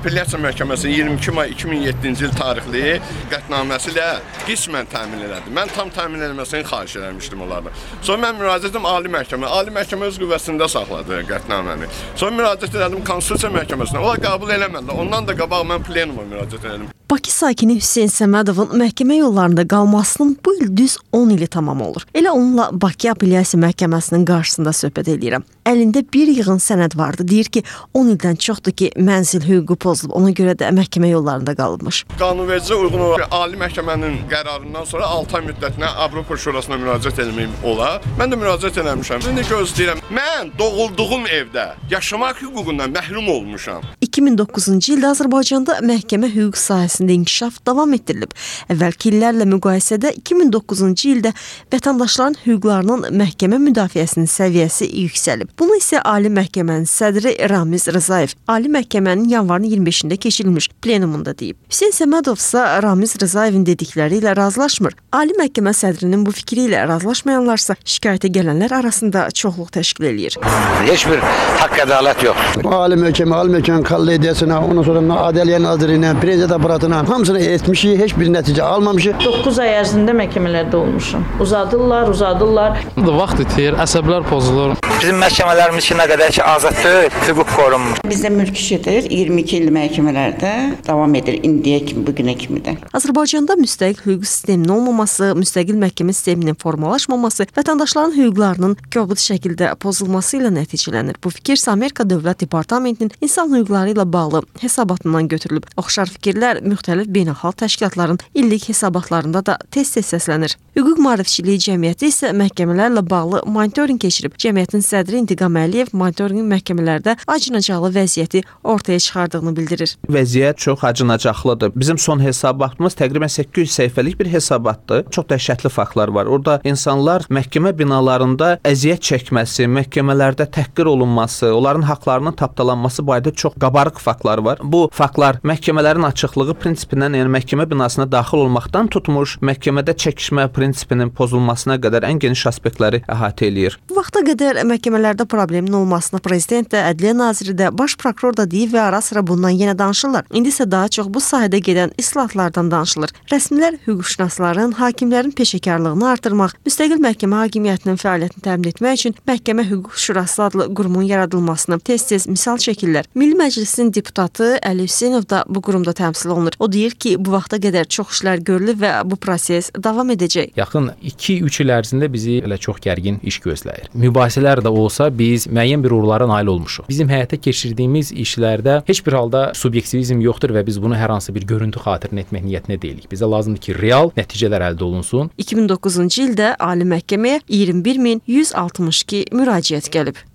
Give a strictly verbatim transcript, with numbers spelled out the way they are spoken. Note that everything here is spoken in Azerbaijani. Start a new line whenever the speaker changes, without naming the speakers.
Apellyasiya Məhkəməsinin iyirmi iki may iki min yeddinci il tarixli qətnaməsi ilə qismən təmin elədi. Mən tam təmin edilməsini xahiş eləmişdim onlardan. Sonra mən müraciət etdim Ali Məhkəmə. Ali Məhkəmə öz qüvvəsində saxladı qətnaməni. Sonra müraciət etdim Konstitusiya Məhkəməsinə. Onlar qəbul eləmədilər. Ondan da qabaq mən plenuma müraciət etdim.
Bakı sakini Hüseyn Səmədovun məhkəmə yollarında qalmasının bu il düz on ili tamam olur. Elə onunla Bakı Apellyasiya Məhkəməsinin qarşısında söhbət edirəm. Əlində bir yığın sənəd vardı. Deyir ki, on ildən çoxdur ki, mənzil hüququ pozulub. Ona görə də məhkəmə yollarında qalıbmış.
Qanunvericiliyə uyğun olaraq Ali Məhkəmənin qərarından sonra altı ay müddətinə Avropa Şurasına müraciət etməyim olar. Mən də müraciət etmişəm. İndi gözləyirəm. Mən doğulduğum evdə yaşamaq hüququndan məhrum olmuşam.
iki min doqquzuncu ildə Azərbaycanda məhkəmə hüquq sahəsində inkişaf davam etdirilib. Əvvəlki illərlə müqayisədə iki min doqquzuncu ildə vətəndaşların hüquqlarının məhkəmə müdafiəsinin səviyyəsi yüksəlib. Bunu isə Ali Məhkəmənin sədri Ramiz Rzayev Ali Məhkəmənin yanvarın iyirmi beşində keçirilmiş plenumunda deyib. Hüseyn Səmədov isə Ramiz Rzayevin dedikləri ilə razılaşmır. Ali Məhkəmə sədrinin bu fikri ilə razılaşmayanlarsa şikayətə gələnlər arasında çoxluq təşkil eləyir.
Heç bir haqq ədalət yox.
Ali Məhkəmə, Ali Məhkəmə kollegiyasına, ondan sonra Ədliyyə Nazirliyinə, prezident aparatına hamısını etmişik, heç bir nəticə almamışıq.
doqquz ay ərzində məhkəmələrdə olmuşum. Uzadırlar, uzadırlar.
Vaxt itir, əsəblər pozulur.
Bizim məhkəmələrimiz ki, nə qədər ki azad deyil, hüquq qorunmur.
Bizdə mülk işidir, iyirmi iki il məhkəmələrdə davam edir indiyə kimi, bu günə kimi də.
Azərbaycanda müstəqil hüquq sisteminin olmaması, müstəqil məhkəmə sisteminin formalaşmaması vətəndaşların hüquqlarının kobud şəkildə pozulması ilə nəticələnir. Bu fikir Amerika Dövlət Departamentinin insan hüquqları ilə bağlı hesabatından götürülüb. Oxşar fikirlər müxtəlif beynəlxalq təşkilatların illik hesabatlarında da tez-tez səslənir. Hüquq maarifçiliyi cəmiyyəti isə məhkəmələrlə bağlı monitorinq keçirib. Cəmiyyətin sədri İntiqam Əliyev monitorinqin məhkəmələrdə acınacaqlı vəziyyəti ortaya çıxardığını bildirir.
Vəziyyət çox acınacaqlıdır. Bizim son hesabatımız təqribən səkkiz yüz səhifəlik bir hesabatdır. Çox dəhşətli faktlar var. Orada insanlar məhkəmə binalarında əziyyət çəkməsi, məhkəmələrdə təhqir olunması, onların haqlarının tapdalanması barədə çox qabarıq faktlar var. Bu faktlar məhkəmələrin açıqlığı prinsipindən, yəni məhkəmə binasına daxil olmaqdan tutmuş, məhkəmədə çəkişmə prinsipinin pozulmasına qədər ən geniş aspektləri əhatə eləyir.
Bu vaxta qədər məhkəmələrdə problemin olmasını prezident də, Ədliyyə naziri də, baş prokuror da deyib və ara-sıra bundan yenə danışırlar. İndi isə daha çox bu sahədə gedən islahatlardan danışılır. Rəsmilər hüquqşünasların, hakimlərin peşəkarlığını artırmaq, müstəqil məhkəmə hakimiyyətinin fəaliyyətini təmin etmək üçün Məhkəmə Hüquq Şurası adlı qurumun yaradılmasını tez-tez misal çəkirlər. Milli Məclisin deputatı Əli Hüseynov da bu qurumda təmsil olunur. O deyir ki, bu vaxta qədər çox işlər görülüb və bu proses davam edəcək.
Yaxın iki üç il ərzində bizi elə çox gərgin iş gözləyir. Mübahisələr də olsa biz müəyyən bir uğurlara nail olmuşuq. Bizim həyata keçirdiyimiz işlərdə heç bir halda subyektivizm yoxdur və biz bunu hər hansı bir görüntü xatirinə etmək niyyətində deyilik. Bizə lazımdır ki, real nəticələr əldə olunsun.
iki min doqquzuncu ildə Ali Məhkəməyə iyirmi bir min yüz altmış iki müraciət gəlib.